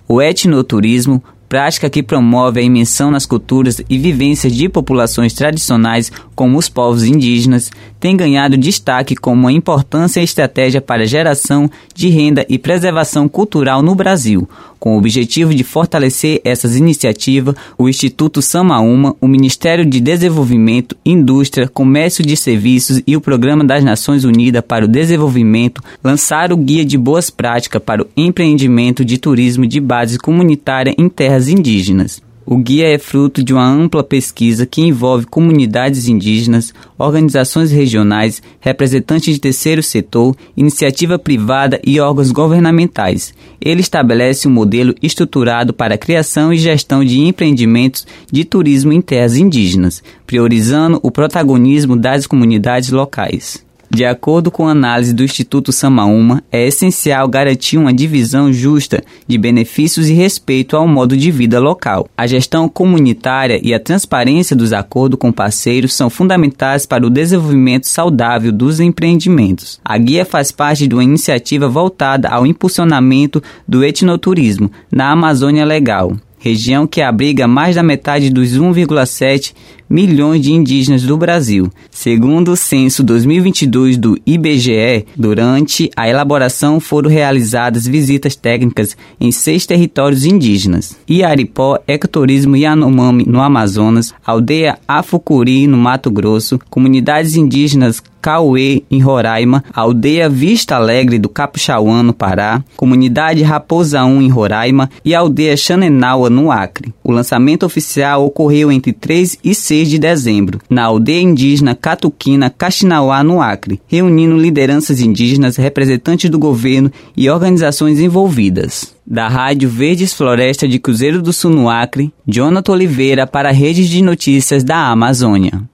O etnoturismo, prática que promove a imersão nas culturas e vivências de populações tradicionais como os povos indígenas, tem ganhado destaque como uma importante estratégia para a geração de renda e preservação cultural no Brasil. Com o objetivo de fortalecer essas iniciativas, o Instituto Samaúma, o Ministério de Desenvolvimento, Indústria, Comércio de Serviços e o Programa das Nações Unidas para o Desenvolvimento lançaram o Guia de Boas Práticas para o Empreendimento de Turismo de Base Comunitária em Terras Indígenas. O guia é fruto de uma ampla pesquisa que envolve comunidades indígenas, organizações regionais, representantes de terceiro setor, iniciativa privada e órgãos governamentais. Ele estabelece um modelo estruturado para a criação e gestão de empreendimentos de turismo em terras indígenas, priorizando o protagonismo das comunidades locais. De acordo com a análise do Instituto Samaúma, é essencial garantir uma divisão justa de benefícios e respeito ao modo de vida local. A gestão comunitária e a transparência dos acordos com parceiros são fundamentais para o desenvolvimento saudável dos empreendimentos. A guia faz parte de uma iniciativa voltada ao impulsionamento do etnoturismo na Amazônia Legal, região que abriga mais da metade dos 1,7 milhões de indígenas do Brasil. Segundo o censo 2022 do IBGE, durante a elaboração foram realizadas visitas técnicas em 6 territórios indígenas: Iaripó, Ecoturismo Yanomami no Amazonas, Aldeia Afucuri no Mato Grosso, comunidades indígenas Cauê, em Roraima, Aldeia Vista Alegre do Capuchauã, no Pará, Comunidade Raposaú, em Roraima, e Aldeia Xanenaua, no Acre. O lançamento oficial ocorreu entre 3 e 6 de dezembro, na Aldeia Indígena Catuquina, Caxinauá, no Acre, reunindo lideranças indígenas, representantes do governo e organizações envolvidas. Da Rádio Verdes Floresta de Cruzeiro do Sul, no Acre, Jonathan Oliveira para a Rede de Notícias da Amazônia.